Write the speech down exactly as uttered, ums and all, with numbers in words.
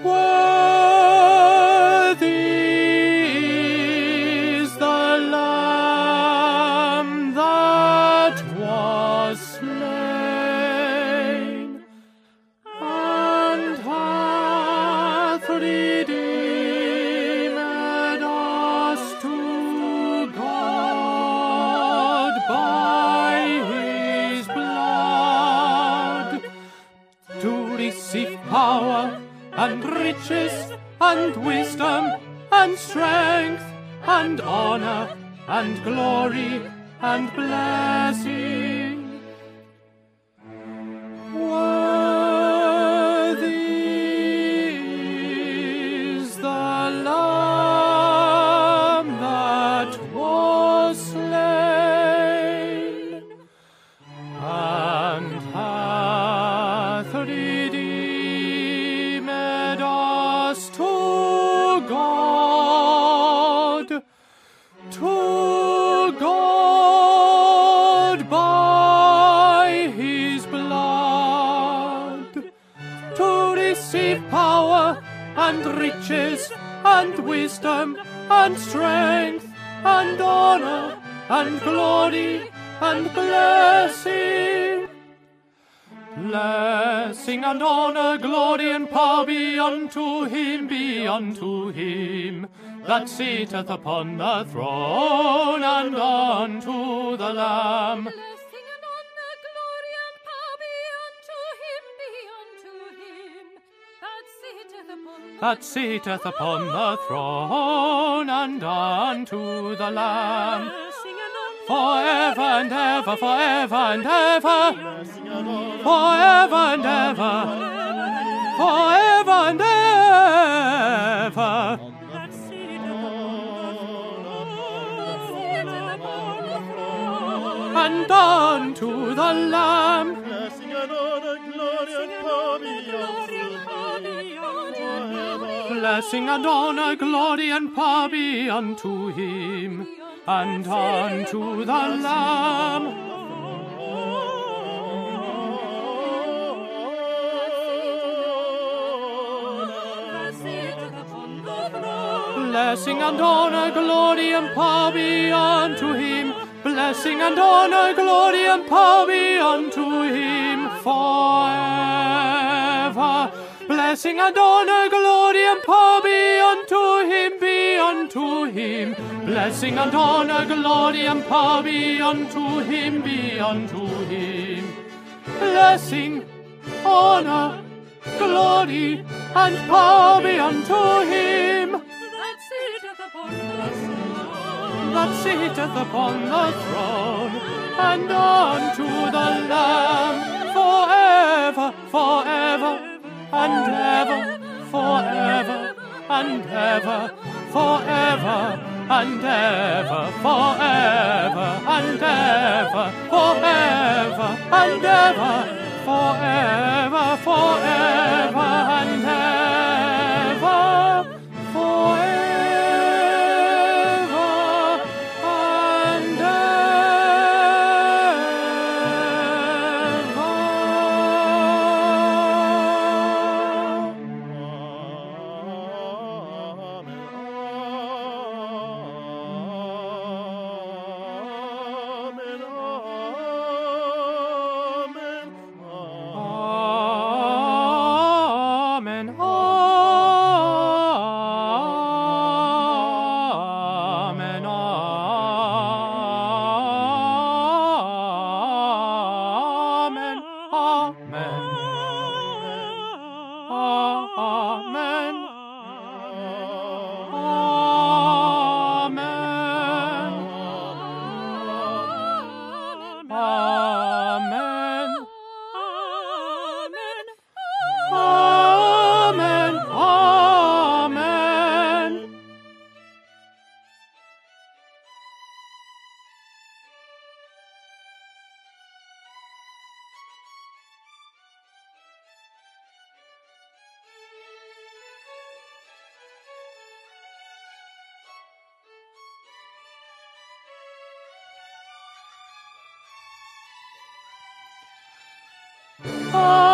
Worthy is the Lamb that was slain, and hath redeemed us to God by his blood, to receive power and riches and wisdom and strength and honor and glory and blessing. Worthy is the Lamb that was slain, and hath redeemed us to God, to God by his blood, to receive power and riches and wisdom and strength and honor and glory and blessing. Blessing and honor, glory and power be unto him, be unto him that sitteth upon the throne, and unto the Lamb. Blessing and honor, glory and power be unto him, be unto him that sitteth upon the that sitteth upon the throne, and unto the Lamb. Blessing and honor, Forever and ever, forever and ever, forever and ever, forever and ever. that sitteth upon the throne, And unto the Lamb. Blessing and honor, glory and power be unto him. Blessing and honor, glory and power be unto him, and unto the Lamb. that sitteth upon the throne. Blessing and honor, glory and power be unto him. Blessing and honor, glory and power be unto him forever. Blessing and honor, glory and power be unto him, be unto him. Blessing and honor, glory and power be unto him, be unto him. Blessing, honor, glory, and power be unto him that sitteth upon the throne. that sitteth upon the throne, and unto the Lamb forever, forever, and ever, forever, and ever, forever, and ever, forever, and ever, forever, and ever, forever, forever, and ever, forever, and Amen. Amen. Amen.